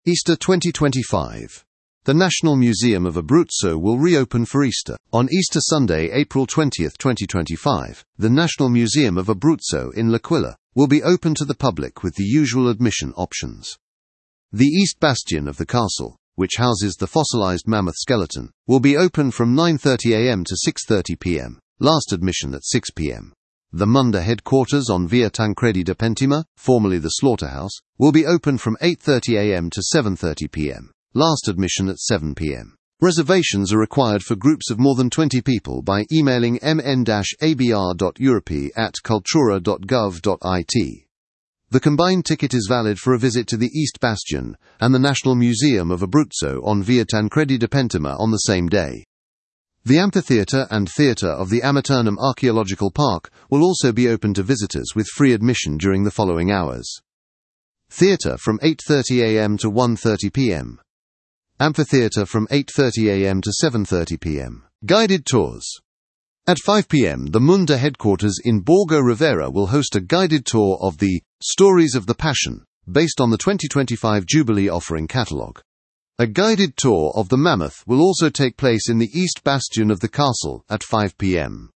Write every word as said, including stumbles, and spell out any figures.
Easter twenty twenty-five. The National Museum of Abruzzo will reopen for Easter. On Easter Sunday, April twentieth, twenty twenty-five, the National Museum of Abruzzo in L'Aquila will be open to the public with the usual admission options. The East Bastion of the castle, which houses the fossilized mammoth skeleton, will be open from nine thirty a m to six thirty p m, last admission at six p m The Munda headquarters on Via Tancredi da Pentima, formerly the slaughterhouse, will be open from eight thirty a m to seven thirty p m, last admission at seven p m Reservations are required for groups of more than twenty people by emailing m n dash a b r dot europe at cultura dot gov dot i t. The combined ticket is valid for a visit to the East Bastion and the National Museum of Abruzzo on Via Tancredi da Pentima on the same day. The amphitheatre and theatre of the Amiternum Archaeological Park will also be open to visitors with free admission during the following hours. Theatre from eight thirty a m to one thirty p m Amphitheatre from eight thirty a m to seven thirty p m Guided tours. At five p m the Munda headquarters in Borgo Rivera will host a guided tour of the Stories of the Passion, based on the twenty twenty-five Jubilee Offering Catalogue. A guided tour of the Mammoth will also take place in the East Bastion of the castle at five p m